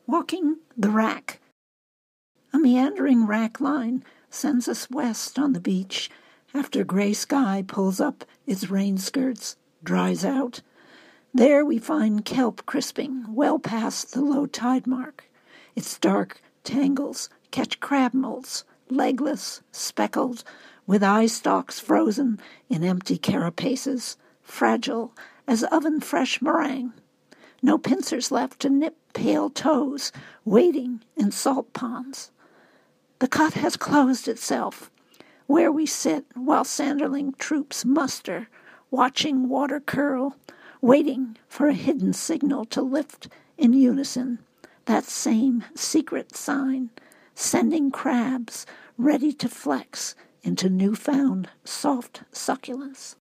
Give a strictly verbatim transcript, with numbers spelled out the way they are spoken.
Walking the Rack. A meandering rack line sends us west on the beach after gray sky pulls up its rain skirts, dries out. There we find kelp crisping well past the low tide mark. Its dark tangles catch crab molts, legless, speckled, with eye stalks frozen in empty carapaces, fragile as oven-fresh meringue. No pincers left to nip pale toes, wading in salt ponds. The cut has closed itself, where we sit while Sanderling troops muster, watching water curl, waiting for a hidden signal to lift in unison, that same secret sign, sending crabs ready to flex into newfound soft succulence.